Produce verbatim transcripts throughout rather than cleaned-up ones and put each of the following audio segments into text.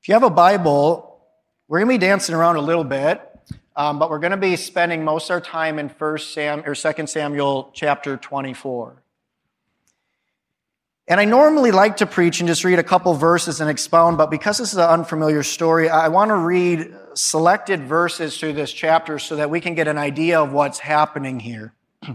If you have a Bible, we're going to be dancing around a little bit, um, but we're going to be spending most of our time in First Sam or Second Samuel chapter twenty-four. And I normally like to preach and just read a couple verses and expound, but because this is an unfamiliar story, I want to read selected verses through this chapter so that we can get an idea of what's happening here.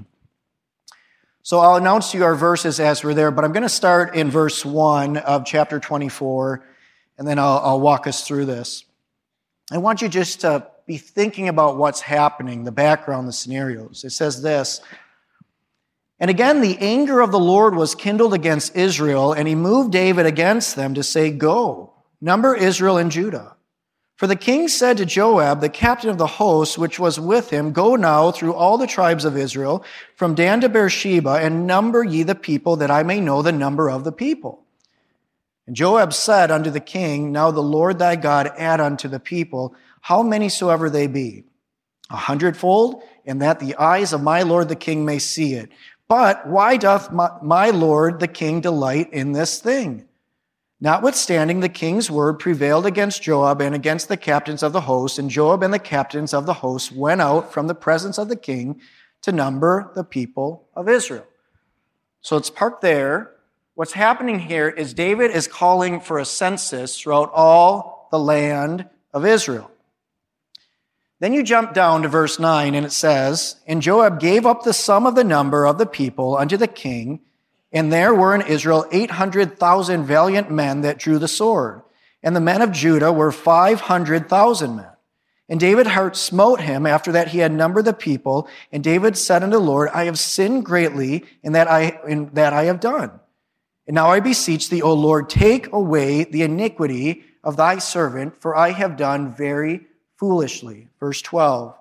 So I'll announce to you our verses as we're there, but I'm going to start in verse one of chapter twenty-four, and then I'll, I'll walk us through this. I want you just to be thinking about what's happening, the background, the scenarios. It says this, "And again the anger of the Lord was kindled against Israel, and he moved David against them to say, 'Go, number Israel and Judah.' For the king said to Joab, the captain of the host which was with him, 'Go now through all the tribes of Israel, from Dan to Beersheba, and number ye the people, that I may know the number of the people.' And Joab said unto the king, 'Now the Lord thy God add unto the people, how many soever they be, a hundredfold, and that the eyes of my lord the king may see it. But why doth my, my lord the king delight in this thing?' Notwithstanding, the king's word prevailed against Joab and against the captains of the host, and Joab and the captains of the host went out from the presence of the king to number the people of Israel." So let's park there. What's happening here is David is calling for a census throughout all the land of Israel. Then you jump down to verse nine, and it says, "And Joab gave up the sum of the number of the people unto the king, and there were in Israel eight hundred thousand valiant men that drew the sword. And the men of Judah were five hundred thousand men. And David's heart smote him after that he had numbered the people. And David said unto the Lord, I have sinned greatly in that I, in that I have done. And now I beseech thee, O Lord, take away the iniquity of thy servant, for I have done very foolishly." Verse twelve,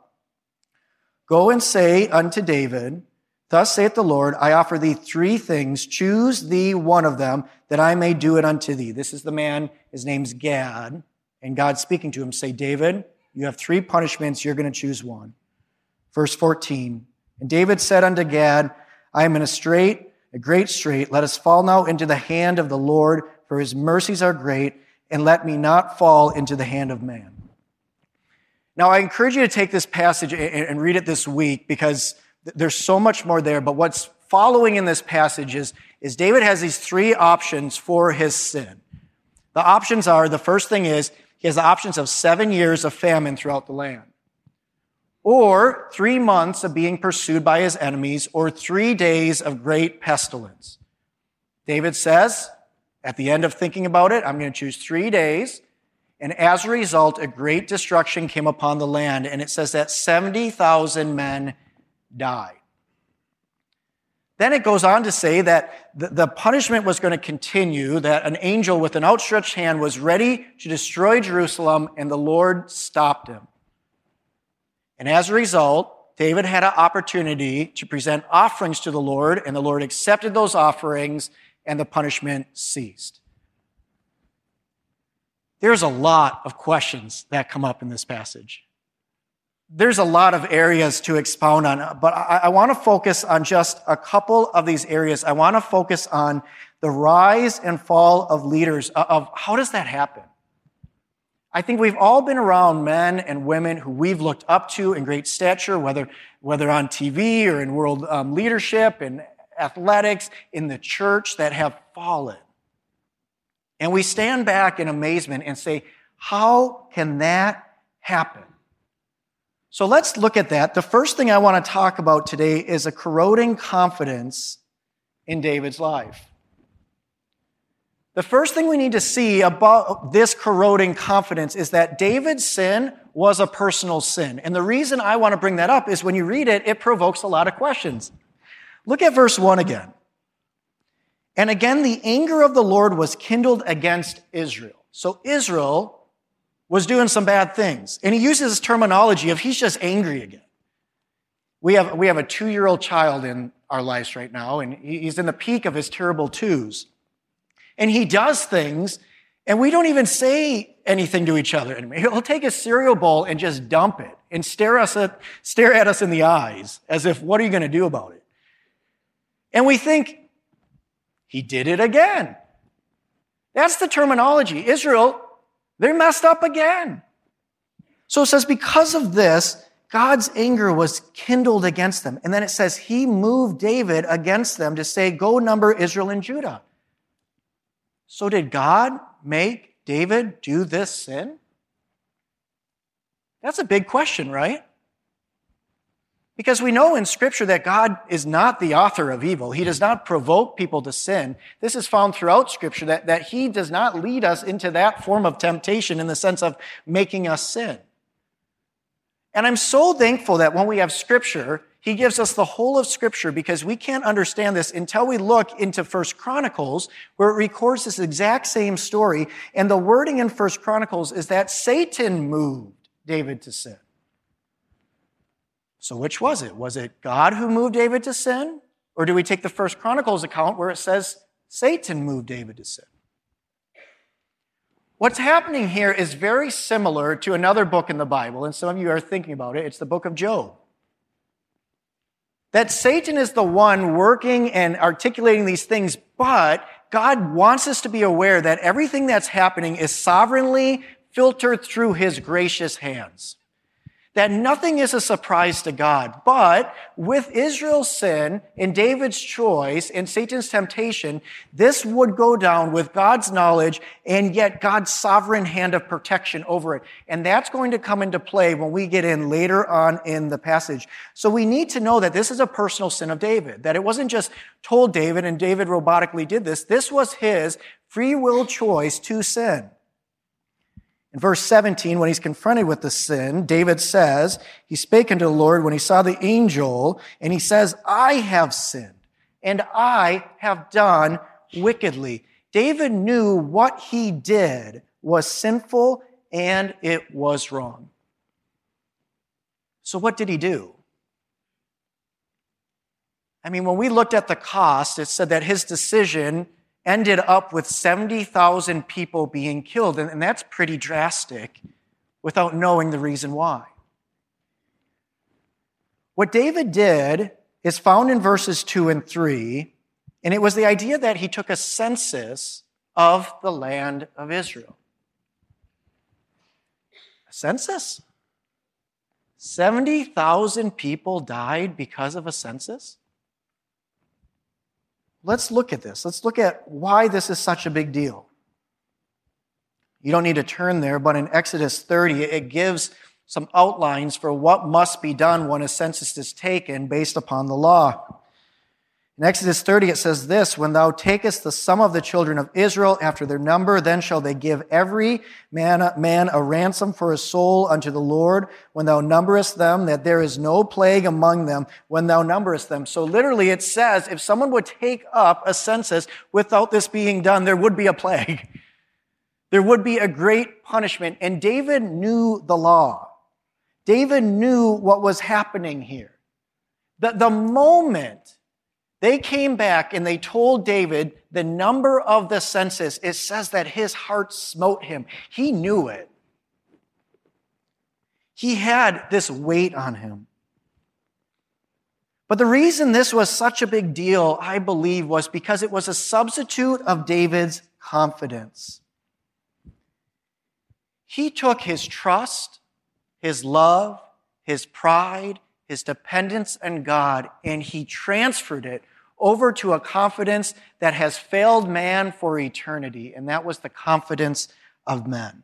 "Go and say unto David, Thus saith the Lord, I offer thee three things. Choose thee one of them, that I may do it unto thee." This is the man, his name's Gad. And God speaking to him, say, "David, you have three punishments. You're going to choose one." Verse fourteen, "And David said unto Gad, I am in a strait, a great strait. Let us fall now into the hand of the Lord, for his mercies are great, and let me not fall into the hand of man." Now, I encourage you to take this passage and read it this week, because there's so much more there, but what's following in this passage is, is David has these three options for his sin. The options are, the first thing is, he has the options of seven years of famine throughout the land, or three months of being pursued by his enemies, or three days of great pestilence. David says, at the end of thinking about it, I'm going to choose three days, and as a result, a great destruction came upon the land, and it says that seventy thousand men died. Then it goes on to say that the punishment was going to continue, that an angel with an outstretched hand was ready to destroy Jerusalem, and the Lord stopped him. And as a result, David had an opportunity to present offerings to the Lord, and the Lord accepted those offerings, and the punishment ceased. There's a lot of questions that come up in this passage. There's a lot of areas to expound on, but I, I want to focus on just a couple of these areas. I want to focus on the rise and fall of leaders, of how does that happen? I think we've all been around men and women who we've looked up to in great stature, whether, whether on T V or in world um, leadership, in athletics, in the church, that have fallen. And we stand back in amazement and say, how can that happen? So let's look at that. The first thing I want to talk about today is a corroding confidence in David's life. The first thing we need to see about this corroding confidence is that David's sin was a personal sin. And the reason I want to bring that up is when you read it, it provokes a lot of questions. Look at verse one again. "And again, the anger of the Lord was kindled against Israel." So Israel was doing some bad things. And he uses this terminology of he's just angry again. We have, we have a two-year-old child in our lives right now, and he's in the peak of his terrible twos. And he does things, and we don't even say anything to each other anymore. He'll take a cereal bowl and just dump it and stare us at, stare at us in the eyes as if, what are you going to do about it? And we think, he did it again. That's the terminology. Israel They messed up again. So it says, because of this, God's anger was kindled against them. And then it says, he moved David against them to say, go number Israel and Judah. So did God make David do this sin? That's a big question, right? Because we know in Scripture that God is not the author of evil. He does not provoke people to sin. This is found throughout Scripture, that, that he does not lead us into that form of temptation in the sense of making us sin. And I'm so thankful that when we have Scripture, he gives us the whole of Scripture, because we can't understand this until we look into First Chronicles, where it records this exact same story. And the wording in First Chronicles is that Satan moved David to sin. So which was it? Was it God who moved David to sin? Or do we take the First Chronicles account where it says Satan moved David to sin? What's happening here is very similar to another book in the Bible, and some of you are thinking about it. It's the book of Job. That Satan is the one working and articulating these things, but God wants us to be aware that everything that's happening is sovereignly filtered through his gracious hands. That nothing is a surprise to God. But with Israel's sin and David's choice and Satan's temptation, this would go down with God's knowledge and yet God's sovereign hand of protection over it. And that's going to come into play when we get in later on in the passage. So we need to know that this is a personal sin of David. That it wasn't just told David and David robotically did this. This was his free will choice to sin. In verse seventeen, when he's confronted with the sin, David says, he spake unto the Lord when he saw the angel, and he says, I have sinned, and I have done wickedly. David knew what he did was sinful and it was wrong. So what did he do? I mean, when we looked at the cost, it said that his decision ended up with seventy thousand people being killed. And that's pretty drastic without knowing the reason why. What David did is found in verses two and three, and it was the idea that he took a census of the land of Israel. A census? seventy thousand people died because of a census? Let's look at this. Let's look at why this is such a big deal. You don't need to turn there, but in Exodus thirty, it gives some outlines for what must be done when a census is taken based upon the law. In Exodus thirty, it says this, when thou takest the sum of the children of Israel after their number, then shall they give every man, man a ransom for his soul unto the Lord, when thou numberest them, that there is no plague among them when thou numberest them. So literally it says, if someone would take up a census without this being done, there would be a plague. There would be a great punishment. And David knew the law. David knew what was happening here. The, the moment they came back and they told David the number of the census, it says that his heart smote him. He knew it. He had this weight on him. But the reason this was such a big deal, I believe, was because it was a substitute of David's confidence. He took his trust, his love, his pride, his dependence on God, and he transferred it over to a confidence that has failed man for eternity, and that was the confidence of men.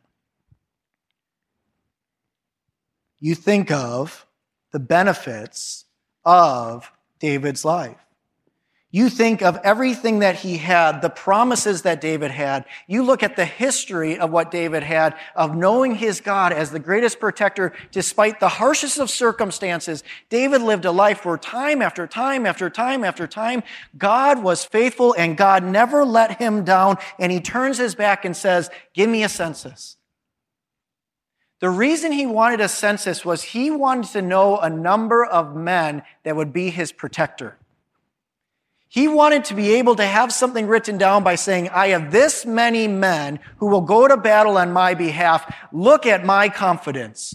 You think of the benefits of David's life. You think of everything that he had, the promises that David had. You look at the history of what David had, of knowing his God as the greatest protector despite the harshest of circumstances. David lived a life where time after time after time after time, God was faithful and God never let him down. And he turns his back and says, give me a census. The reason he wanted a census was he wanted to know a number of men that would be his protector. He wanted to be able to have something written down by saying, I have this many men who will go to battle on my behalf. Look at my confidence.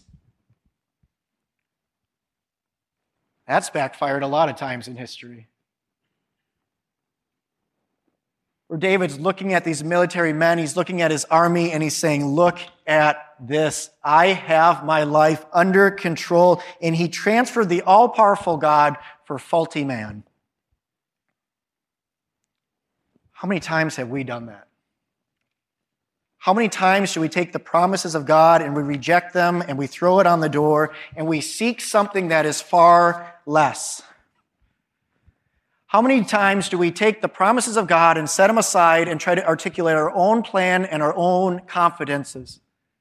That's backfired a lot of times in history. where David's looking at these military men, he's looking at his army, and he's saying, look at this. I have my life under control. And he transferred the all-powerful God for faulty man. How many times have we done that? How many times do we take the promises of God and we reject them and we throw it on the door and we seek something that is far less? How many times do we take the promises of God and set them aside and try to articulate our own plan and our own confidences?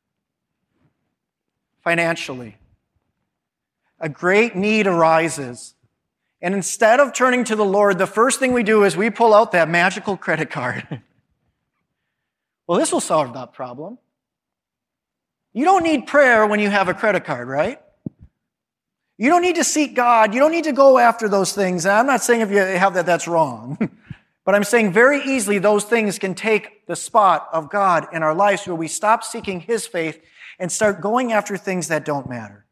Financially, a great need arises. And instead of turning to the Lord, the first thing we do is we pull out that magical credit card. Well, this will solve that problem. You don't need prayer when you have a credit card, right? You don't need to seek God. You don't need to go after those things. And I'm not saying if you have that, that's wrong. But I'm saying very easily those things can take the spot of God in our lives where we stop seeking His faith and start going after things that don't matter.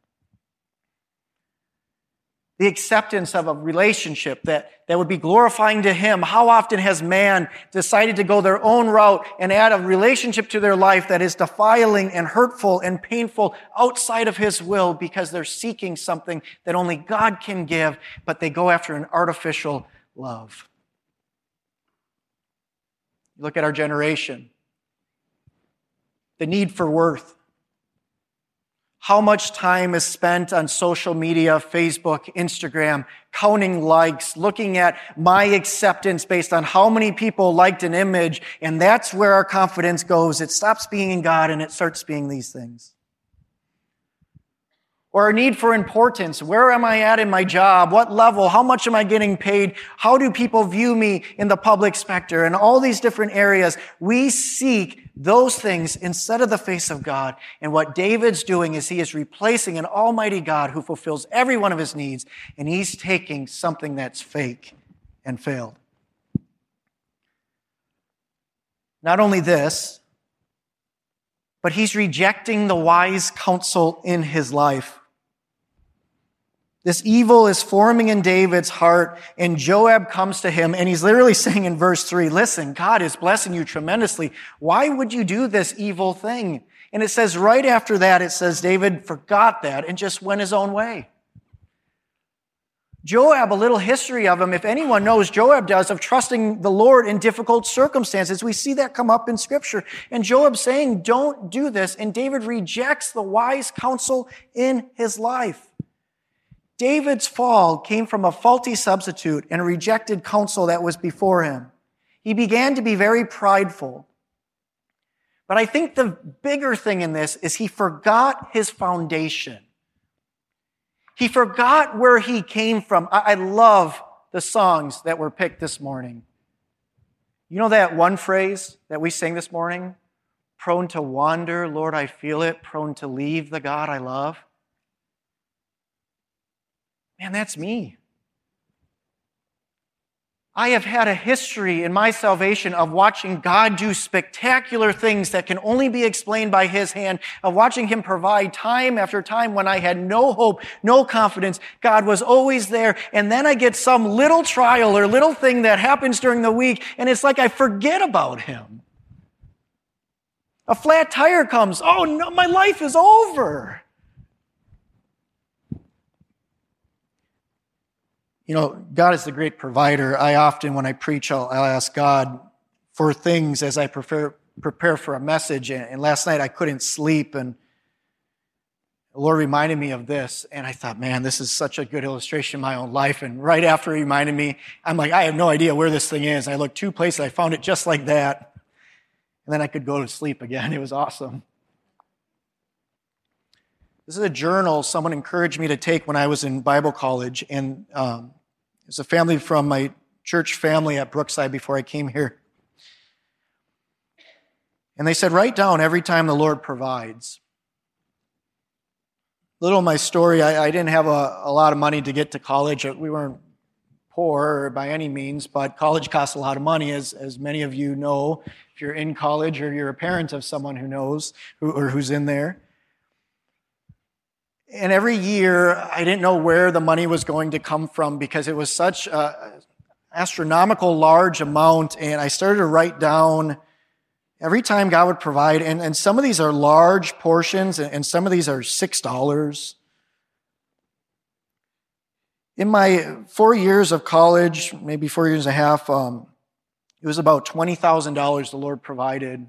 The acceptance of a relationship that, that would be glorifying to Him. How often has man decided to go their own route and add a relationship to their life that is defiling and hurtful and painful outside of His will because they're seeking something that only God can give, but they go after an artificial love. Look at our generation. The need for worth. How much time is spent on social media, Facebook, Instagram, counting likes, looking at my acceptance based on how many people liked an image, and that's where our confidence goes. It stops being in God and it starts being these things. Or our need for importance. Where am I at in my job? What level? How much am I getting paid? How do people view me in the public specter? And all these different areas, we seek those things instead of the face of God. And what David's doing is he is replacing an almighty God who fulfills every one of his needs, and he's taking something that's fake and failed. Not only this, but he's rejecting the wise counsel in his life. This evil is forming in David's heart, and Joab comes to him, and he's literally saying in verse three, listen, God is blessing you tremendously. Why would you do this evil thing? And it says right after that, it says David forgot that and just went his own way. Joab, a little history of him, if anyone knows, Joab does, of trusting the Lord in difficult circumstances. We see that come up in Scripture. And Joab saying, don't do this. And David rejects the wise counsel in his life. David's fall came from a faulty substitute and a rejected counsel that was before him. He began to be very prideful. But I think the bigger thing in this is he forgot his foundation. He forgot where he came from. I love the songs that were picked this morning. You know that one phrase that we sang this morning? Prone to wander, Lord, I feel it. Prone to leave the God I love. Man, that's me. I have had a history in my salvation of watching God do spectacular things that can only be explained by His hand, of watching Him provide time after time when I had no hope, no confidence. God was always there. And then I get some little trial or little thing that happens during the week, and it's like I forget about Him. A flat tire comes. Oh no, my life is over. You know, God is the great provider. I often, when I preach, I'll, I'll ask God for things as I prepare, prepare for a message. And, and last night I couldn't sleep, and the Lord reminded me of this. And I thought, man, this is such a good illustration of my own life. And right after He reminded me, I'm like, I have no idea where this thing is. And I looked two places, I found it just like that. And then I could go to sleep again. It was awesome. This is a journal someone encouraged me to take when I was in Bible college. And um, it's a family from my church family at Brookside before I came here. And they said, write down every time the Lord provides. Little of my story, I, I didn't have a, a lot of money to get to college. We weren't poor by any means, but college costs a lot of money, as, as many of you know, if you're in college or you're a parent of someone who knows who, or who's in there. And every year, I didn't know where the money was going to come from because it was such a, astronomical large amount, and I started to write down every time God would provide, and, and some of these are large portions, and, and some of these are six dollars. In my four years of college, maybe four years and a half, um, it was about twenty thousand dollars the Lord provided.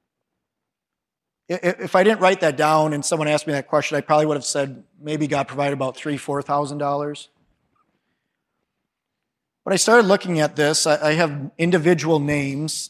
If I didn't write that down and someone asked me that question, I probably would have said maybe God provided about three thousand dollars, four thousand dollars. But I started looking at this. I have individual names.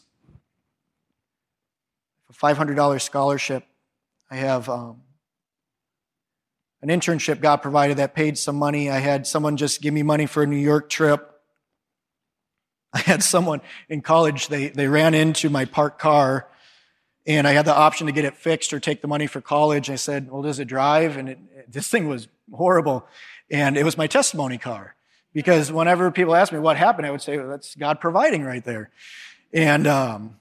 A five hundred dollars scholarship. I have um, an internship God provided that paid some money. I had someone just give me money for a New York trip. I had someone in college, they, they ran into my parked car, and I had the option to get it fixed or take the money for college. I said, well, does it drive? And it, it, this thing was horrible. And it was my testimony car. Because whenever people ask me what happened, I would say, well, that's God providing right there. And um,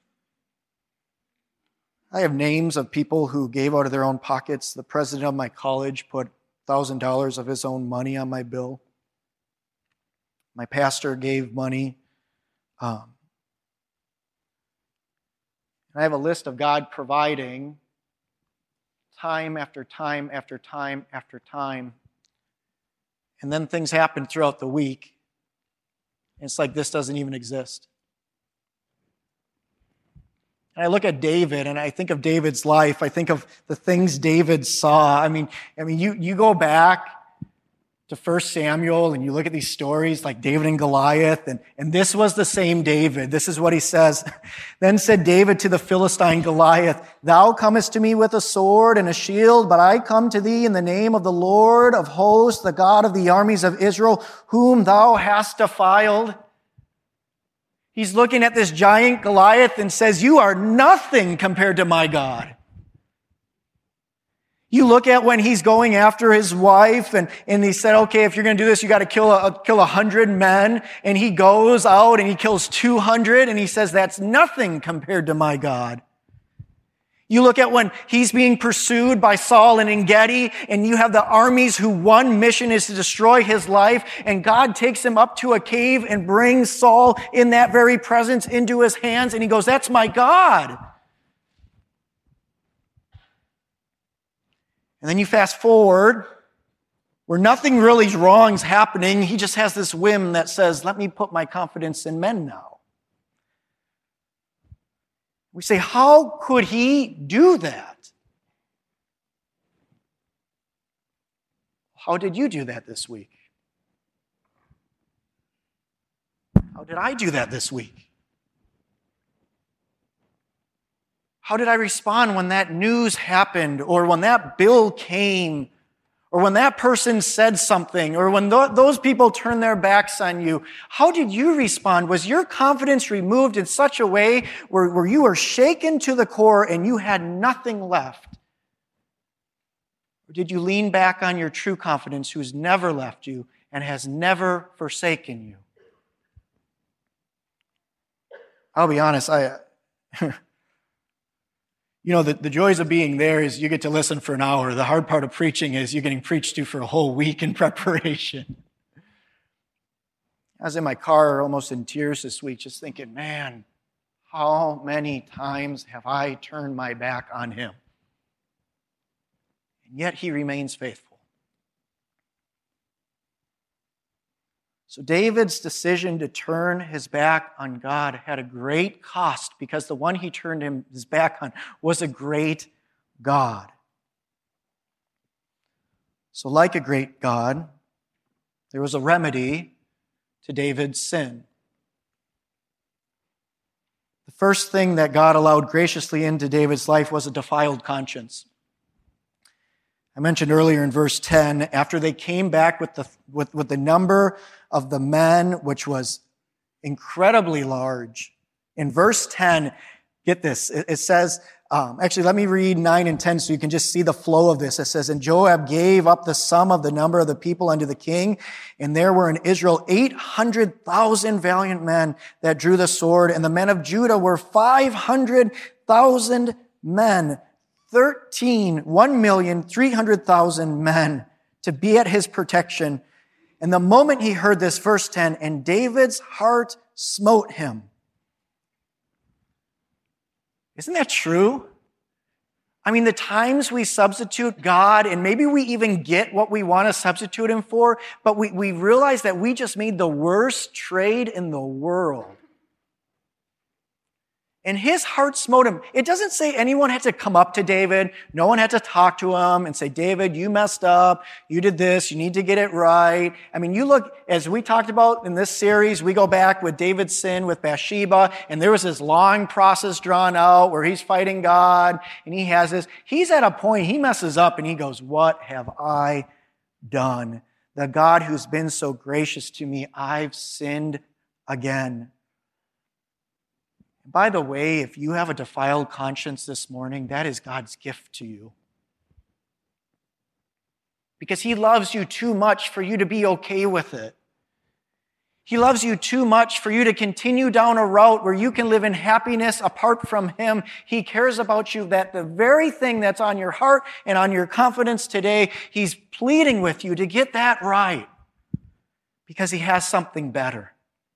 I have names of people who gave out of their own pockets. The president of my college put one thousand dollars of his own money on my bill. My pastor gave money. Um, I have a list of God providing time after time after time after time. And then things happen throughout the week. And it's like this doesn't even exist. And I look at David, and I think of David's life. I think of the things David saw. I mean, I mean, you, you go back to First Samuel, and you look at these stories like David and Goliath, and, and this was the same David. This is what he says. Then said David to the Philistine Goliath, "Thou comest to me with a sword and a shield, but I come to thee in the name of the Lord of hosts, the God of the armies of Israel, whom thou hast defiled." He's looking at this giant Goliath and says, you are nothing compared to my God. You look at when he's going after his wife, and, and he said, okay, if you're going to do this, you got to kill a, kill a hundred men. And he goes out and he kills two hundred, and he says, that's nothing compared to my God. You look at when he's being pursued by Saul and En-Gedi, and you have the armies who one mission is to destroy his life, and God takes him up to a cave and brings Saul in that very presence into his hands, and he goes, that's my God. And then you fast forward, where nothing really wrong is happening. He just has this whim that says, let me put my confidence in men now. We say, how could he do that? How did you do that this week? How did I do that this week? How did I respond when that news happened, or when that bill came, or when that person said something, or when th- those people turned their backs on you? How did you respond? Was your confidence removed in such a way where, where you were shaken to the core and you had nothing left? Or did you lean back on your true confidence, who's never left you and has never forsaken you? I'll be honest, I... You know, the, the joys of being there is you get to listen for an hour. The hard part of preaching is you're getting preached to for a whole week in preparation. I was in my car almost in tears this week, just thinking, man, how many times have I turned my back on him? And yet he remains faithful. So David's decision to turn his back on God had a great cost, because the one he turned his back on was a great God. So like a great God, there was a remedy to David's sin. The first thing that God allowed graciously into David's life was a defiled conscience. I mentioned earlier in verse ten, after they came back with the, with, with the number of the men, which was incredibly large. In verse ten, get this, it, it says, um, actually, let me read nine and ten so you can just see the flow of this. It says, and Joab gave up the sum of the number of the people unto the king, and there were in Israel eight hundred thousand valiant men that drew the sword, and the men of Judah were five hundred thousand men. Thirteen, one million, three hundred thousand men to be at his protection. And the moment he heard this, verse ten, and David's heart smote him. Isn't that true? I mean, the times we substitute God, and maybe we even get what we want to substitute him for, but we, we realize that we just made the worst trade in the world. And his heart smote him. It doesn't say anyone had to come up to David. No one had to talk to him and say, David, you messed up. You did this. You need to get it right. I mean, you look, as we talked about in this series, we go back with David's sin with Bathsheba, and there was this long process drawn out where he's fighting God, and he has this. He's at a point, he messes up, and he goes, what have I done? The God who's been so gracious to me, I've sinned again. By the way, if you have a defiled conscience this morning, that is God's gift to you. Because he loves you too much for you to be okay with it. He loves you too much for you to continue down a route where you can live in happiness apart from him. He cares about you, that the very thing that's on your heart and on your confidence today, he's pleading with you to get that right. Because he has something better.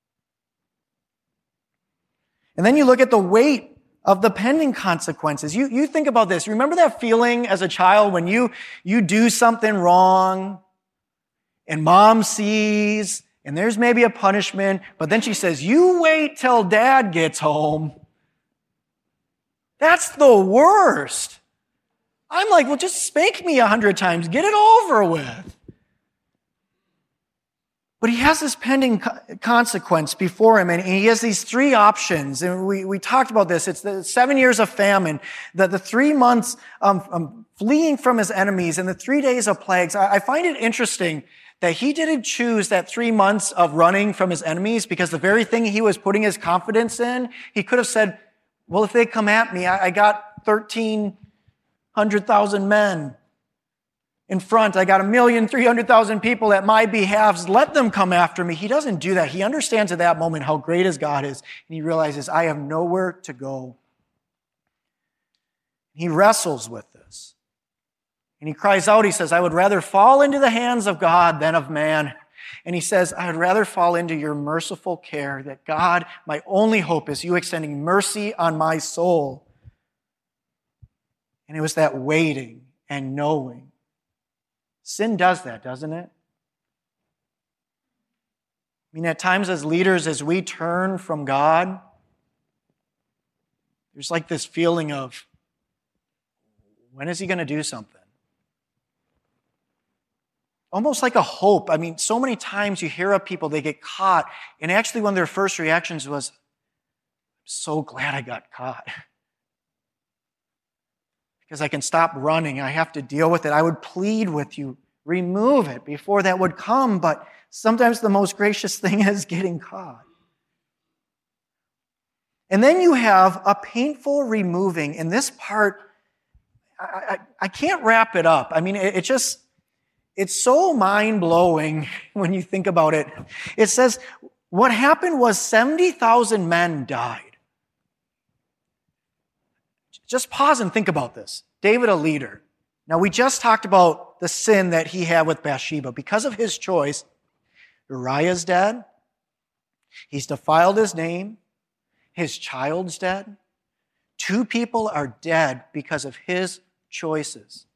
And then you look at the weight of the pending consequences. You, you think about this. Remember that feeling as a child when you, you do something wrong and mom sees and there's maybe a punishment, but then she says, you wait till dad gets home. That's the worst. I'm like, well, just spank me a hundred times. Get it over with. But he has this pending consequence before him, and he has these three options. And we, we talked about this. It's the seven years of famine, the, the three months um, um, fleeing from his enemies, and the three days of plagues. I, I find it interesting that he didn't choose that three months of running from his enemies because the very thing he was putting his confidence in, he could have said, well, if they come at me, I, I got thirteen hundred thousand men. In front, I got a million, three hundred thousand people at my behalf. Let them come after me. He doesn't do that. He understands at that moment how great his God is. And he realizes, I have nowhere to go. He wrestles with this. And he cries out, he says, I would rather fall into the hands of God than of man. And he says, I would rather fall into your merciful care, that God, my only hope is you extending mercy on my soul. And it was that waiting and knowing. Sin does that, doesn't it? I mean, at times as leaders, as we turn from God, there's like this feeling of, when is he going to do something? Almost like a hope. I mean, so many times you hear of people, they get caught, and actually one of their first reactions was, I'm so glad I got caught. Because I can stop running. I have to deal with it. I would plead with you, remove it before that would come. But sometimes the most gracious thing is getting caught. And then you have a painful removing. And this part, I, I, I can't wrap it up. I mean, it, it just, it's so mind-blowing when you think about it. It says, what happened was seventy thousand men died. Just pause and think about this. David, a leader. Now, we just talked about the sin that he had with Bathsheba. Because of his choice, Uriah's dead. He's defiled his name. His child's dead. Two people are dead because of his choices.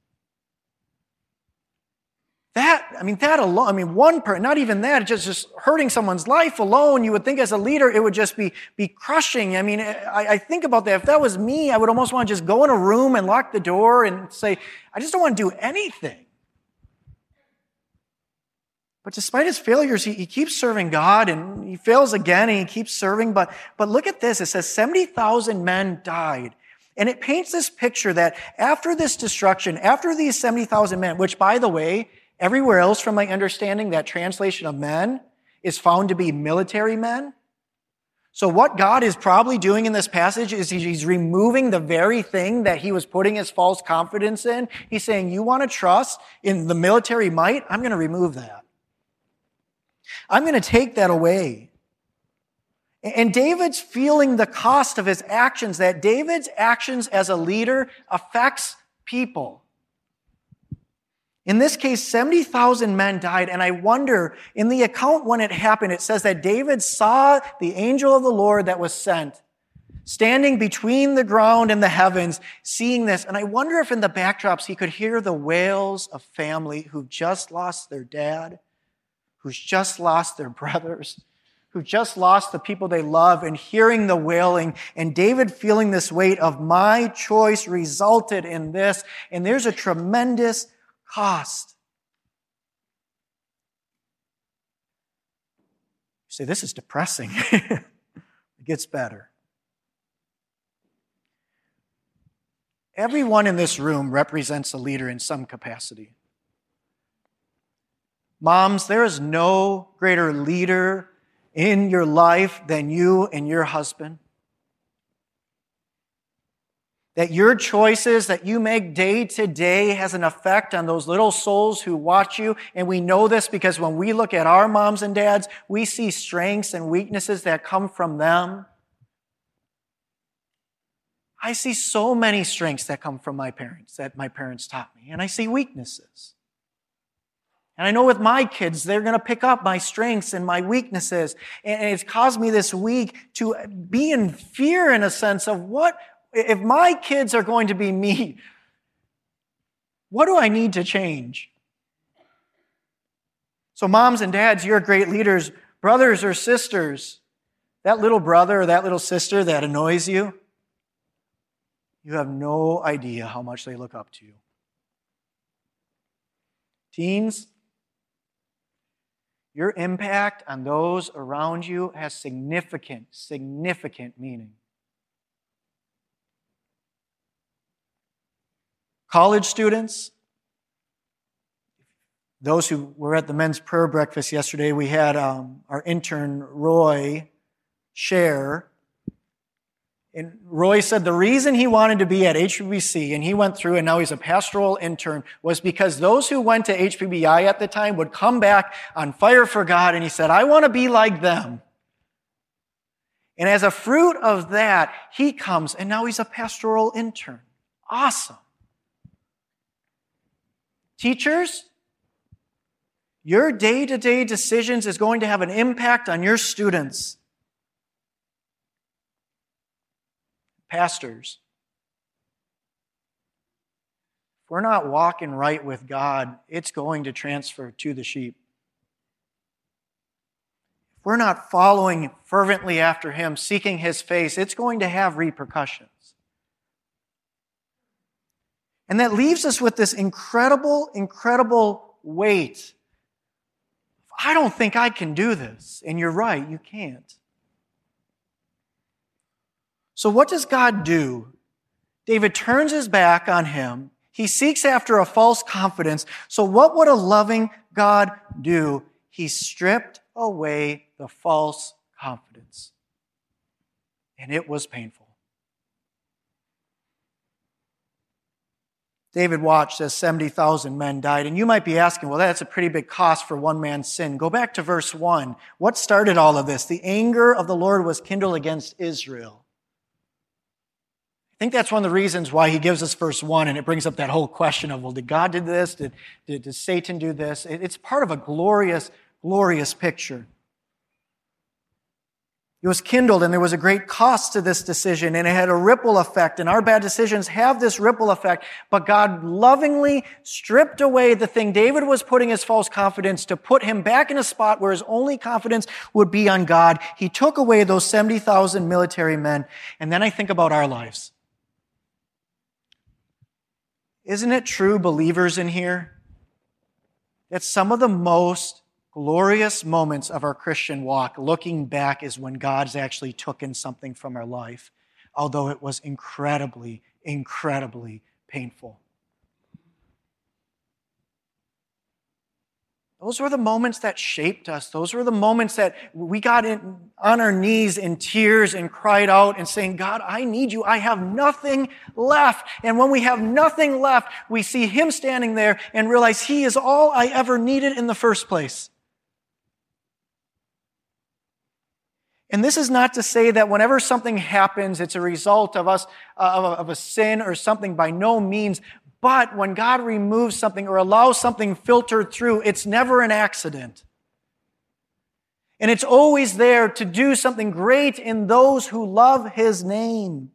That, I mean, that alone, I mean, one person, not even that, just, just hurting someone's life alone, you would think as a leader, it would just be, be crushing. I mean, I, I think about that. If that was me, I would almost want to just go in a room and lock the door and say, I just don't want to do anything. But despite his failures, he, he keeps serving God, and he fails again, and he keeps serving. But, but look at this. It says seventy thousand men died. And it paints this picture that after this destruction, after these seventy thousand men, which, by the way, everywhere else from my understanding, that translation of men is found to be military men. So what God is probably doing in this passage is he's removing the very thing that he was putting his false confidence in. He's saying, you want to trust in the military might? I'm going to remove that. I'm going to take that away. And David's feeling the cost of his actions, that David's actions as a leader affects people. In this case, seventy thousand men died, and I wonder, in the account when it happened, it says that David saw the angel of the Lord that was sent, standing between the ground and the heavens, seeing this. And I wonder if in the backdrops he could hear the wails of family who've just lost their dad, who's just lost their brothers, who just lost the people they love, and hearing the wailing, and David feeling this weight of my choice resulted in this, and there's a tremendous cost. You say, this is depressing. It gets better. Everyone in this room represents a leader in some capacity. Moms, there is no greater leader in your life than you and your husband. That your choices that you make day to day has an effect on those little souls who watch you. And we know this because when we look at our moms and dads, we see strengths and weaknesses that come from them. I see so many strengths that come from my parents, that my parents taught me. And I see weaknesses. And I know with my kids, they're going to pick up my strengths and my weaknesses. And it's caused me this week to be in fear in a sense of what, if my kids are going to be me, what do I need to change? So moms and dads, you're great leaders. Brothers or sisters, that little brother or that little sister that annoys you, you have no idea how much they look up to you. Teens, your impact on those around you has significant, significant meaning. College students, those who were at the men's prayer breakfast yesterday, we had um, our intern, Roy, share. And Roy said the reason he wanted to be at H P B C, and he went through, and now he's a pastoral intern, was because those who went to H P B I at the time would come back on fire for God, and he said, I want to be like them. And as a fruit of that, he comes, and now he's a pastoral intern. Awesome. Teachers, your day-to-day decisions is going to have an impact on your students. Pastors, if we're not walking right with God, it's going to transfer to the sheep. If we're not following fervently after Him, seeking His face, it's going to have repercussions. And that leaves us with this incredible, incredible weight. I don't think I can do this. And you're right, you can't. So what does God do? David turns his back on him. He seeks after a false confidence. So what would a loving God do? He stripped away the false confidence. And it was painful. David watched as seventy thousand men died. And you might be asking, well, that's a pretty big cost for one man's sin. Go back to verse one. What started all of this? The anger of the Lord was kindled against Israel. I think that's one of the reasons why he gives us verse one, and it brings up that whole question of, well, did God do this? Did, did, did Satan do this? It's part of a glorious, glorious picture. It was kindled, and there was a great cost to this decision, and it had a ripple effect, and our bad decisions have this ripple effect, but God lovingly stripped away the thing David was putting his false confidence to put him back in a spot where his only confidence would be on God. He took away those seventy thousand military men, and then I think about our lives. Isn't it true, believers in here, that some of the most glorious moments of our Christian walk, looking back, is when God's actually taken something from our life, although it was incredibly, incredibly painful. Those were the moments that shaped us. Those were the moments that we got in, on our knees in tears and cried out and saying, God, I need you. I have nothing left. And when we have nothing left, we see Him standing there and realize He is all I ever needed in the first place. And this is not to say that whenever something happens, it's a result of us, uh, of a sin or something, by no means. But when God removes something or allows something filtered through, it's never an accident. And it's always there to do something great in those who love His name.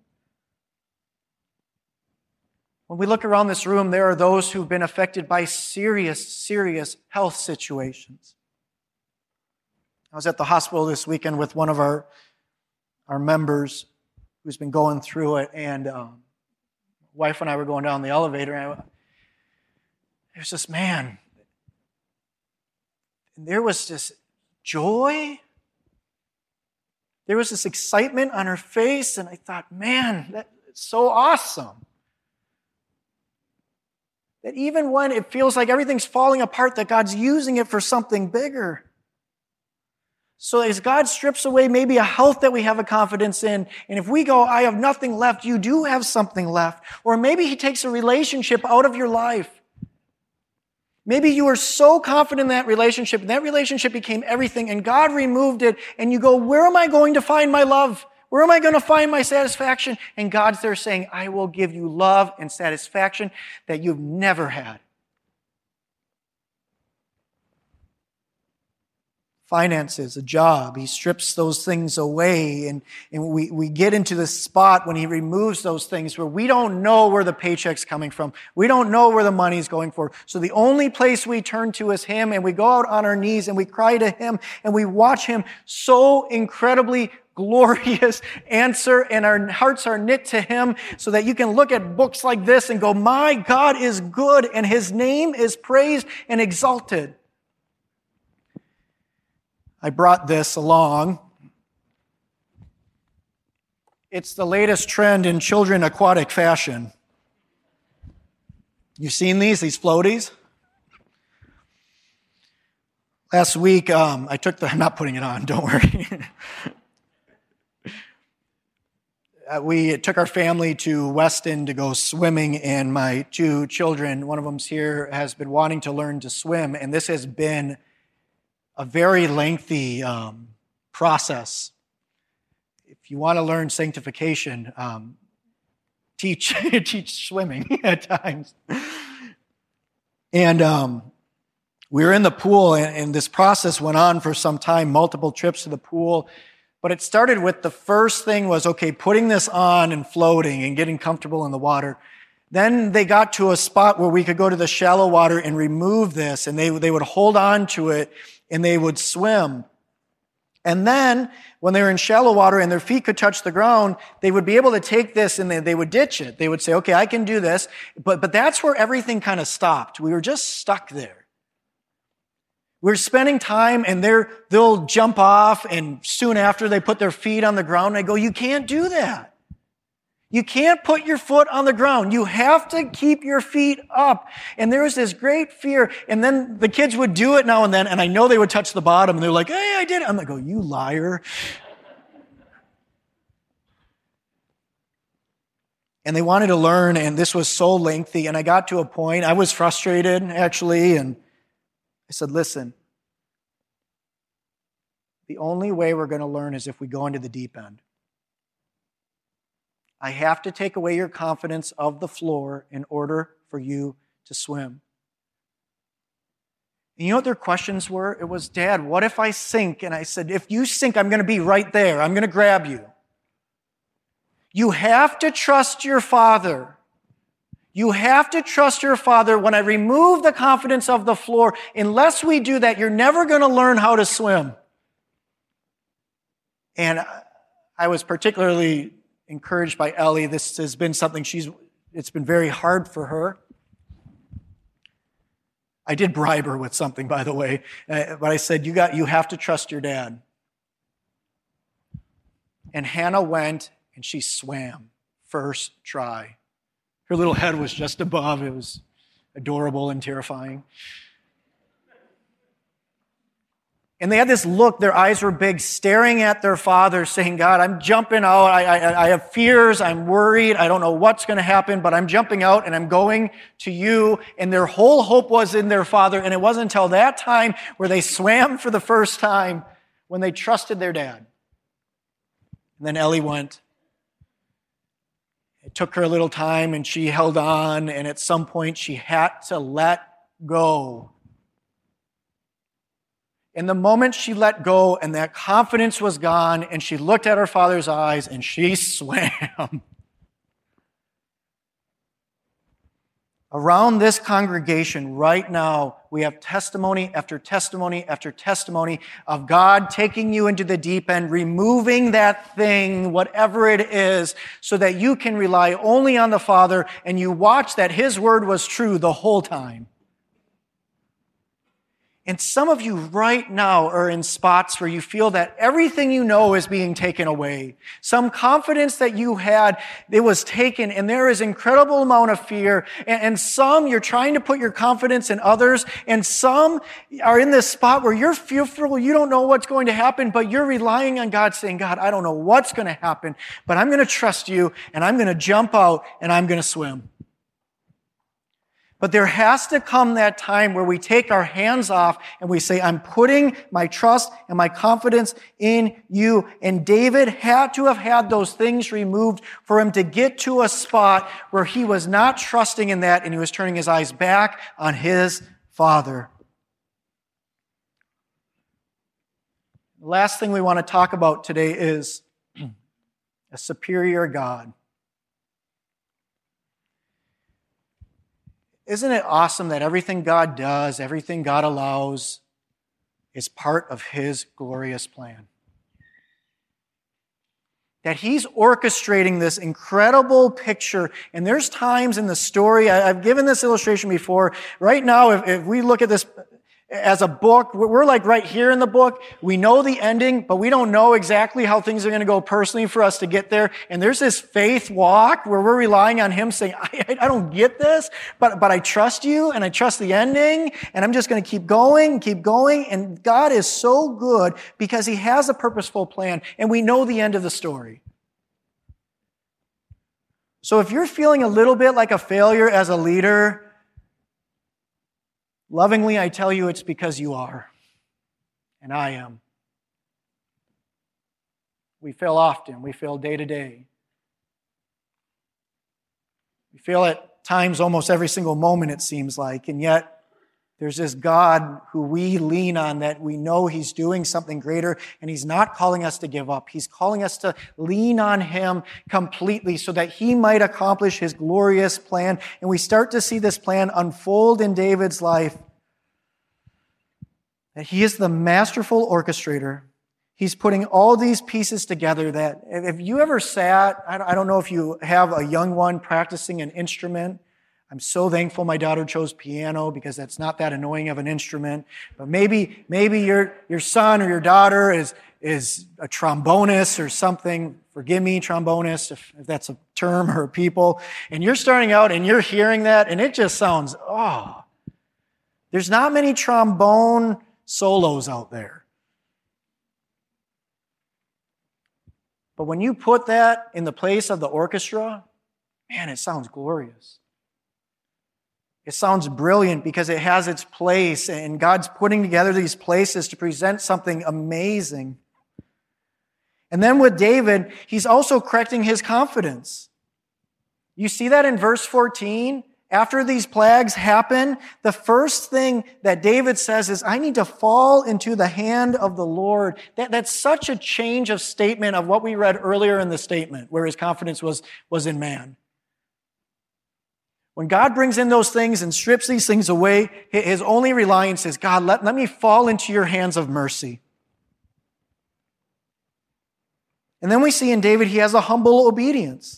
When we look around this room, there are those who've been affected by serious, serious health situations. I was at the hospital this weekend with one of our, our members who's been going through it, and um, wife and I were going down the elevator, and I, it was just, man, and there was this joy. There was this excitement on her face, and I thought, man, that's so awesome. That even when it feels like everything's falling apart, that God's using it for something bigger. So as God strips away maybe a health that we have a confidence in, and if we go, I have nothing left, you do have something left. Or maybe He takes a relationship out of your life. Maybe you were so confident in that relationship, and that relationship became everything, and God removed it, and you go, where am I going to find my love? Where am I going to find my satisfaction? And God's there saying, I will give you love and satisfaction that you've never had. Finances, a job, He strips those things away, and, and we, we get into the spot when He removes those things where we don't know where the paycheck's coming from. We don't know where the money's going for. So the only place we turn to is Him, and we go out on our knees and we cry to Him, and we watch Him so incredibly glorious answer, and our hearts are knit to Him, so that you can look at books like this and go, my God is good, and His name is praised and exalted. I brought this along. It's the latest trend in children aquatic fashion. You seen these, these floaties? Last week, um, I took the, I'm not putting it on, don't worry. uh, we took our family to Weston to go swimming, and my two children, one of them's here, has been wanting to learn to swim, and this has been a very lengthy um, process. If you want to learn sanctification, um, teach teach swimming at times. And um, we were in the pool, and, and this process went on for some time, multiple trips to the pool. But it started with the first thing was, okay, putting this on and floating and getting comfortable in the water. Then they got to a spot where we could go to the shallow water and remove this, and they, they would hold on to it, and they would swim. And then, when they were in shallow water and their feet could touch the ground, they would be able to take this and they, they would ditch it. They would say, okay, I can do this. But, but that's where everything kind of stopped. We were just stuck there. We were spending time, and they're, they'll jump off, and soon after they put their feet on the ground, and I go, you can't do that. You can't put your foot on the ground. You have to keep your feet up. And there was this great fear. And then the kids would do it now and then, and I know they would touch the bottom, and they're like, hey, I did it. I'm like, oh, you liar. And they wanted to learn, and this was so lengthy. And I got to a point, I was frustrated, actually, and I said, listen, the only way we're going to learn is if we go into the deep end. I have to take away your confidence of the floor in order for you to swim. And you know what their questions were? It was, Dad, what if I sink? And I said, if you sink, I'm going to be right there. I'm going to grab you. You have to trust your Father. You have to trust your Father. When I remove the confidence of the floor, unless we do that, you're never going to learn how to swim. And I was particularly encouraged by Ellie. This has been something she's, it's been very hard for her. I did bribe her with something, by the way, uh, but I said, you got, you have to trust your dad. And Hannah went and she swam first try. Her little head was just above. It was adorable and terrifying. And they had this look, their eyes were big, staring at their father, saying, God, I'm jumping out. I, I, I have fears. I'm worried. I don't know what's going to happen, but I'm jumping out and I'm going to you. And their whole hope was in their father. And it wasn't until that time where they swam for the first time when they trusted their dad. And then Ellie went. It took her a little time and she held on, and at some point she had to let go. In the moment she let go and that confidence was gone, and she looked at her father's eyes and she swam. Around this congregation right now, we have testimony after testimony after testimony of God taking you into the deep end, removing that thing, whatever it is, so that you can rely only on the Father, and you watch that His word was true the whole time. And some of you right now are in spots where you feel that everything you know is being taken away. Some confidence that you had, it was taken, and there is incredible amount of fear. And, and some, you're trying to put your confidence in others, and some are in this spot where you're fearful, you don't know what's going to happen, but you're relying on God, saying, God, I don't know what's going to happen, but I'm going to trust you, and I'm going to jump out, and I'm going to swim. But there has to come that time where we take our hands off and we say, I'm putting my trust and my confidence in you. And David had to have had those things removed for him to get to a spot where he was not trusting in that, and he was turning his eyes back on his Father. The last thing we want to talk about today is a superior God. Isn't it awesome that everything God does, everything God allows, is part of His glorious plan? That He's orchestrating this incredible picture. And there's times in the story, I've given this illustration before. Right now, if, if we look at this as a book, we're like right here in the book. We know the ending, but we don't know exactly how things are going to go personally for us to get there. And there's this faith walk where we're relying on Him saying, I, I don't get this, but, but I trust you, and I trust the ending, and I'm just going to keep going, keep going. And God is so good because He has a purposeful plan, and we know the end of the story. So if you're feeling a little bit like a failure as a leader, lovingly, I tell you it's because you are, and I am. We fail often. We fail day to day. We fail at times almost every single moment, it seems like, and yet there's this God who we lean on, that we know He's doing something greater, and He's not calling us to give up. He's calling us to lean on Him completely so that He might accomplish His glorious plan. And we start to see this plan unfold in David's life. That he is the masterful orchestrator. He's putting all these pieces together. That if you ever sat, I don't know if you have a young one practicing an instrument. I'm so thankful my daughter chose piano, because that's not that annoying of an instrument. But maybe, maybe your, your son or your daughter is, is a trombonist or something. Forgive me, trombonist, if, if that's a term or a people. And you're starting out and you're hearing that, and it just sounds, oh. There's not many trombone solos out there. But when you put that in the place of the orchestra, man, it sounds glorious. It sounds brilliant because it has its place, and God's putting together these places to present something amazing. And then with David, he's also correcting his confidence. You see that in verse fourteen? After these plagues happen, the first thing that David says is, I need to fall into the hand of the Lord. That, that's such a change of statement of what we read earlier in the statement, where his confidence was, was in man. When God brings in those things and strips these things away, his only reliance is, God, let, let me fall into your hands of mercy. And then we see in David, he has a humble obedience.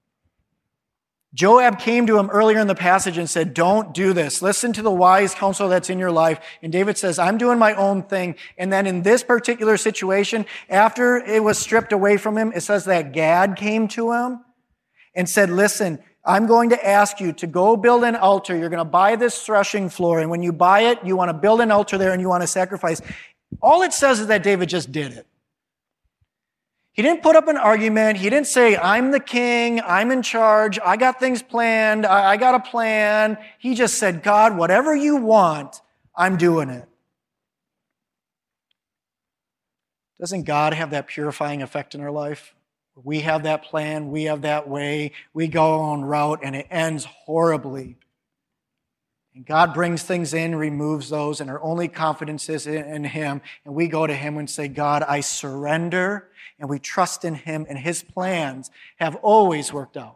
Joab came to him earlier in the passage and said, don't do this. Listen to the wise counsel that's in your life. And David says, I'm doing my own thing. And then in this particular situation, after it was stripped away from him, it says that Gad came to him and said, listen, I'm going to ask you to go build an altar. You're going to buy this threshing floor. And when you buy it, you want to build an altar there and you want to sacrifice. All it says is that David just did it. He didn't put up an argument. He didn't say, I'm the king, I'm in charge, I got things planned, I, I got a plan. He just said, God, whatever you want, I'm doing it. Doesn't God have that purifying effect in our life? We have that plan, we have that way, we go our own route, and it ends horribly. And God brings things in, removes those, and our only confidence is in Him. And we go to Him and say, God, I surrender, and we trust in Him, and His plans have always worked out.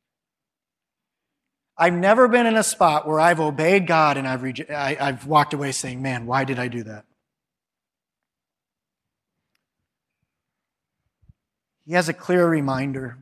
I've never been in a spot where I've obeyed God and I've, rege- I, I've walked away saying, man, why did I do that? He has a clear reminder.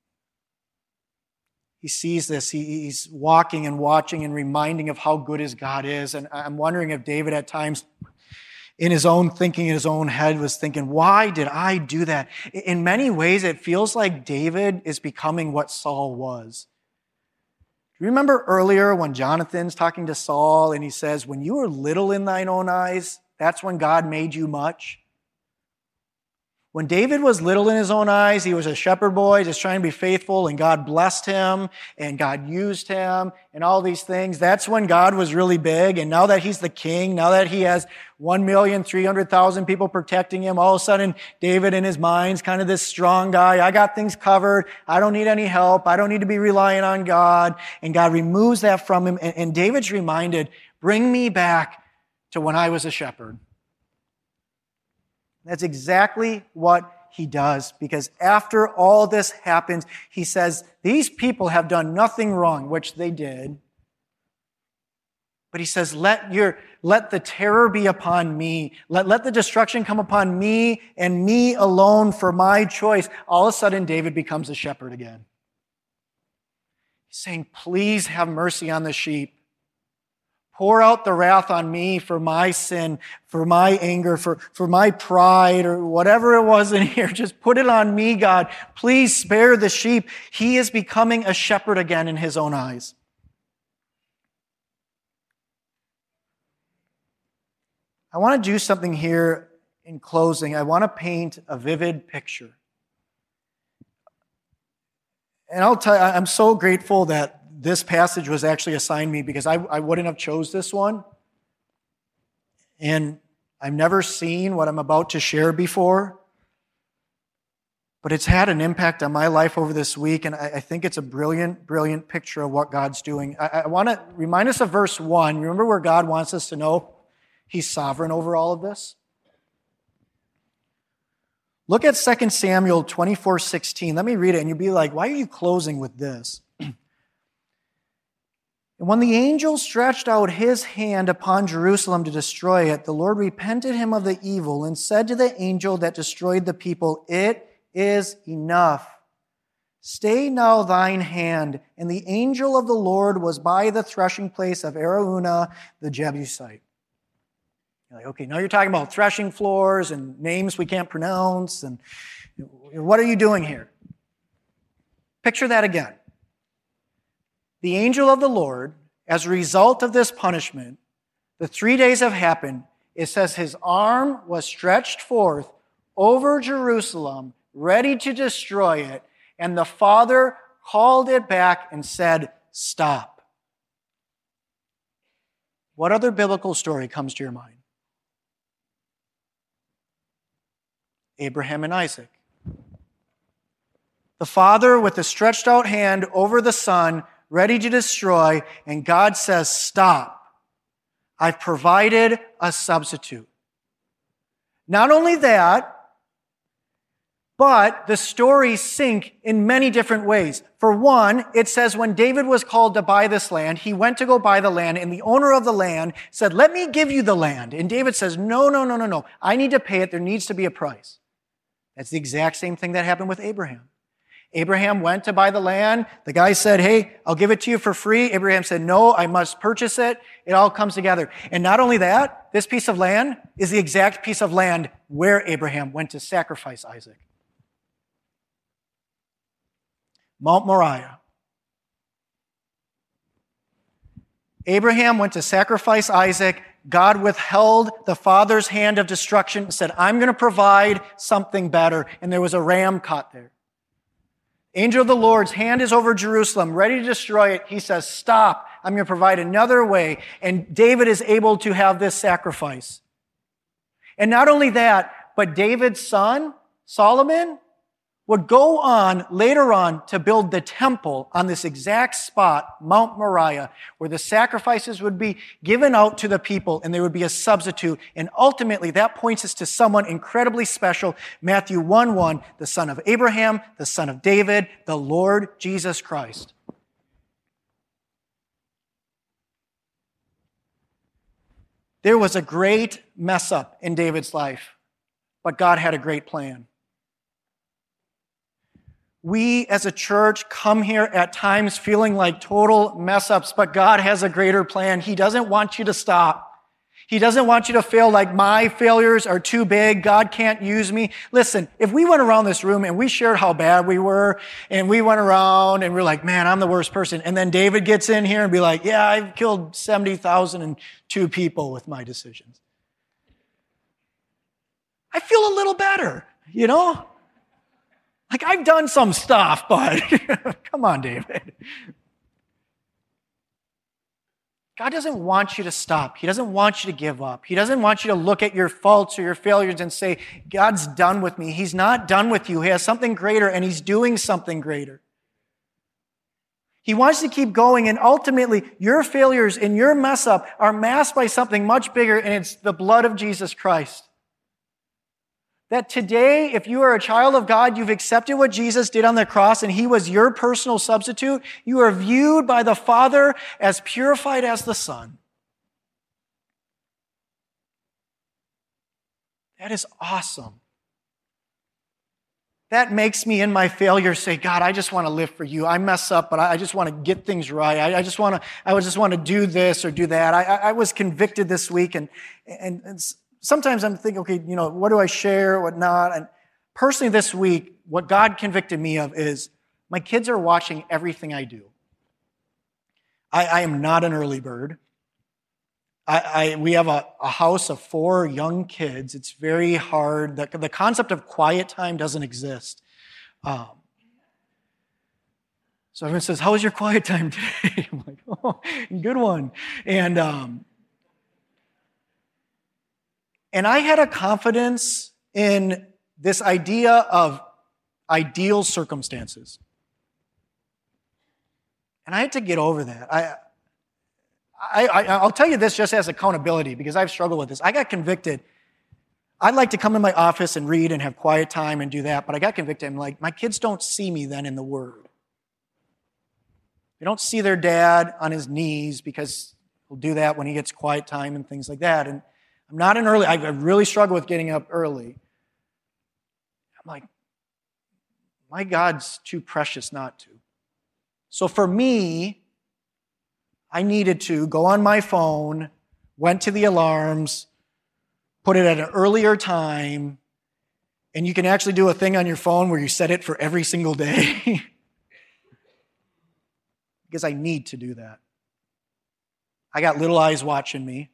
He sees this. He, he's walking and watching and reminding of how good his God is. And I'm wondering if David at times, in his own thinking, in his own head, was thinking, why did I do that? In many ways, it feels like David is becoming what Saul was. Do you remember earlier when Jonathan's talking to Saul and he says, when you were little in thine own eyes, that's when God made you much? When David was little in his own eyes, he was a shepherd boy just trying to be faithful, and God blessed him, and God used him, and all these things. That's when God was really big, and now that he's the king, now that he has one million three hundred thousand people protecting him, all of a sudden, David in his mind's kind of this strong guy. I got things covered. I don't need any help. I don't need to be relying on God. And God removes that from him, and, and David's reminded, bring me back to when I was a shepherd. That's exactly what he does, because after all this happens, he says, these people have done nothing wrong, which they did. But he says, let your, let the terror be upon me. Let, let the destruction come upon me and me alone for my choice. All of a sudden, David becomes a shepherd again. He's saying, please have mercy on the sheep. Pour out the wrath on me for my sin, for my anger, for, for my pride, or whatever it was in here. Just put it on me, God. Please spare the sheep. He is becoming a shepherd again in his own eyes. I want to do something here in closing. I want to paint a vivid picture. And I'll tell you, I'm so grateful that this passage was actually assigned me, because I, I wouldn't have chose this one. And I've never seen what I'm about to share before. But it's had an impact on my life over this week, and I, I think it's a brilliant, brilliant picture of what God's doing. I, I want to remind us of verse one. Remember where God wants us to know He's sovereign over all of this? Look at Second Samuel twenty-four sixteen. Let me read it, and you'll be like, why are you closing with this? And when the angel stretched out his hand upon Jerusalem to destroy it, the Lord repented him of the evil and said to the angel that destroyed the people, it is enough. Stay now thine hand. And the angel of the Lord was by the threshing place of Araunah the Jebusite. You're like, okay, now you're talking about threshing floors and names we can't pronounce. And what are you doing here? Picture that again. The angel of the Lord, as a result of this punishment, the three days have happened. It says his arm was stretched forth over Jerusalem, ready to destroy it, and the Father called it back and said, stop. What other biblical story comes to your mind? Abraham and Isaac. The Father with the stretched out hand over the Son, ready to destroy, and God says, stop. I've provided a substitute. Not only that, but the stories sync in many different ways. For one, it says when David was called to buy this land, he went to go buy the land, and the owner of the land said, let me give you the land. And David says, no, no, no, no, no. I need to pay it. There needs to be a price. That's the exact same thing that happened with Abraham. Abraham went to buy the land. The guy said, hey, I'll give it to you for free. Abraham said, no, I must purchase it. It all comes together. And not only that, this piece of land is the exact piece of land where Abraham went to sacrifice Isaac. Mount Moriah. Abraham went to sacrifice Isaac. God withheld the father's hand of destruction and said, I'm going to provide something better. And there was a ram caught there. Angel of the Lord's hand is over Jerusalem, ready to destroy it. He says, stop. I'm going to provide another way. And David is able to have this sacrifice. And not only that, but David's son, Solomon, would go on later on to build the temple on this exact spot, Mount Moriah, where the sacrifices would be given out to the people and there would be a substitute. And ultimately, that points us to someone incredibly special, Matthew one one, the son of Abraham, the son of David, the Lord Jesus Christ. There was a great mess up in David's life, but God had a great plan. We as a church come here at times feeling like total mess ups, but God has a greater plan. He doesn't want you to stop. He doesn't want you to feel like my failures are too big. God can't use me. Listen, if we went around this room and we shared how bad we were, and we went around and we're like, man, I'm the worst person. And then David gets in here and be like, yeah, I've killed seventy thousand two people with my decisions. I feel a little better, you know? Like, I've done some stuff, but come on, David. God doesn't want you to stop. He doesn't want you to give up. He doesn't want you to look at your faults or your failures and say, God's done with me. He's not done with you. He has something greater, and He's doing something greater. He wants to keep going, and ultimately, your failures and your mess up are masked by something much bigger, and it's the blood of Jesus Christ. That today, if you are a child of God, you've accepted what Jesus did on the cross and He was your personal substitute. You are viewed by the Father as purified as the Son. That is awesome. That makes me in my failure say, God, I just want to live for you. I mess up, but I just want to get things right. I, I just want to, I just want to do this or do that. I, I was convicted this week, and, and, and sometimes I'm thinking, okay, you know, what do I share, what not? And personally this week, what God convicted me of is my kids are watching everything I do. I, I am not an early bird. I, I we have a, a house of four young kids. It's very hard. The, the concept of quiet time doesn't exist. Um, so everyone says, how was your quiet time today? I'm like, oh, good one. And um And I had a confidence in this idea of ideal circumstances. And I had to get over that. I, I, I, I'll tell you this just as accountability, because I've struggled with this. I got convicted. I'd like to come in my office and read and have quiet time and do that, but I got convicted. I'm like, my kids don't see me then in the Word. They don't see their dad on his knees, because he'll do that when he gets quiet time and things like that. And I'm not an early, I really struggle with getting up early. I'm like, my God's too precious not to. So for me, I needed to go on my phone, went to the alarms, put it at an earlier time, and you can actually do a thing on your phone where you set it for every single day. Because I need to do that. I got little eyes watching me.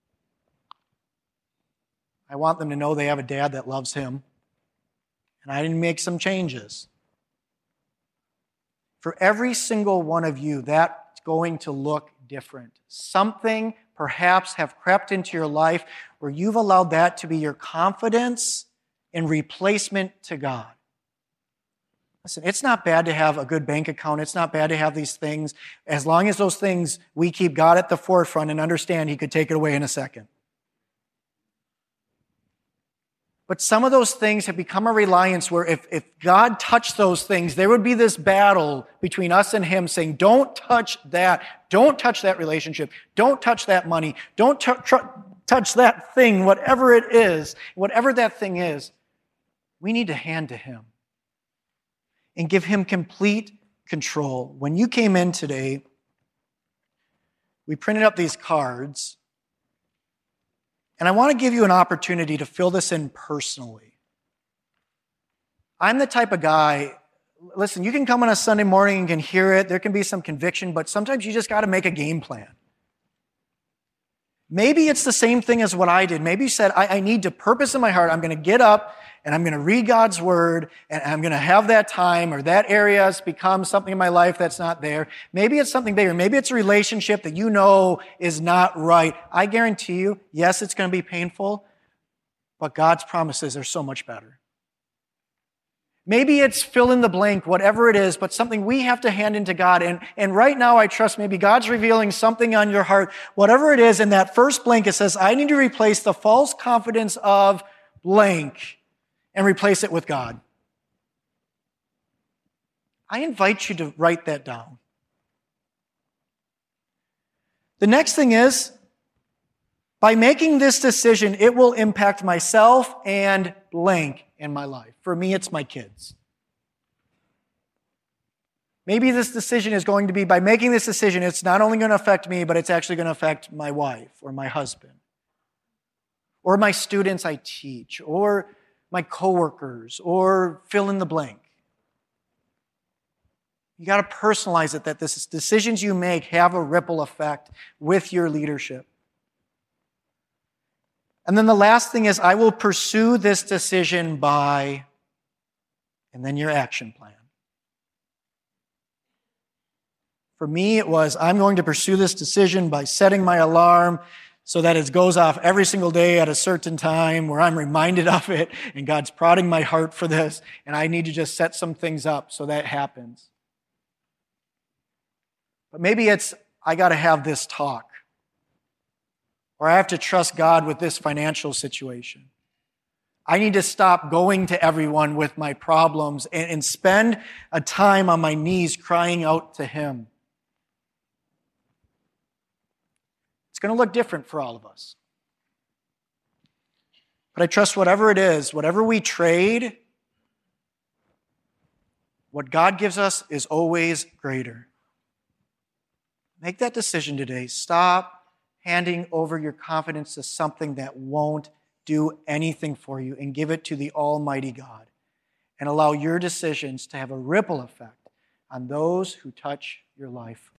I want them to know they have a dad that loves him. And I didn't make some changes. For every single one of you, that's going to look different. Something perhaps have crept into your life where you've allowed that to be your confidence in replacement to God. Listen, it's not bad to have a good bank account. It's not bad to have these things. As long as those things, we keep God at the forefront and understand He could take it away in a second. But some of those things have become a reliance where if, if God touched those things, there would be this battle between us and Him saying, don't touch that. Don't touch that relationship. Don't touch that money. Don't t- tr- touch that thing, whatever it is, whatever that thing is. We need to hand to Him and give Him complete control. When you came in today, we printed up these cards. And I want to give you an opportunity to fill this in personally. I'm the type of guy, listen, you can come on a Sunday morning and can hear it. There can be some conviction, but sometimes you just got to make a game plan. Maybe it's the same thing as what I did. Maybe you said, I, I need to purpose in my heart. I'm going to get up and I'm going to read God's Word and I'm going to have that time, or that area has become something in my life that's not there. Maybe it's something bigger. Maybe it's a relationship that you know is not right. I guarantee you, yes, it's going to be painful, but God's promises are so much better. Maybe it's fill in the blank, whatever it is, but something we have to hand into God. And, and right now, I trust maybe God's revealing something on your heart. Whatever it is, in that first blank, it says, I need to replace the false confidence of blank and replace it with God. I invite you to write that down. The next thing is, by making this decision, it will impact myself and blank in my life. For me, it's my kids. Maybe this decision is going to be, by making this decision, it's not only going to affect me, but it's actually going to affect my wife or my husband or my students I teach or my coworkers or fill in the blank. You got to personalize it that the decisions you make have a ripple effect with your leadership. And then the last thing is, I will pursue this decision by, and then your action plan. For me, it was, I'm going to pursue this decision by setting my alarm so that it goes off every single day at a certain time where I'm reminded of it, and God's prodding my heart for this, and I need to just set some things up so that happens. But maybe it's, I got to have this talk. Or I have to trust God with this financial situation. I need to stop going to everyone with my problems and, and spend a time on my knees crying out to Him. It's going to look different for all of us. But I trust whatever it is, whatever we trade, what God gives us is always greater. Make that decision today. Stop handing over your confidence to something that won't do anything for you and give it to the Almighty God. And allow your decisions to have a ripple effect on those who touch your life.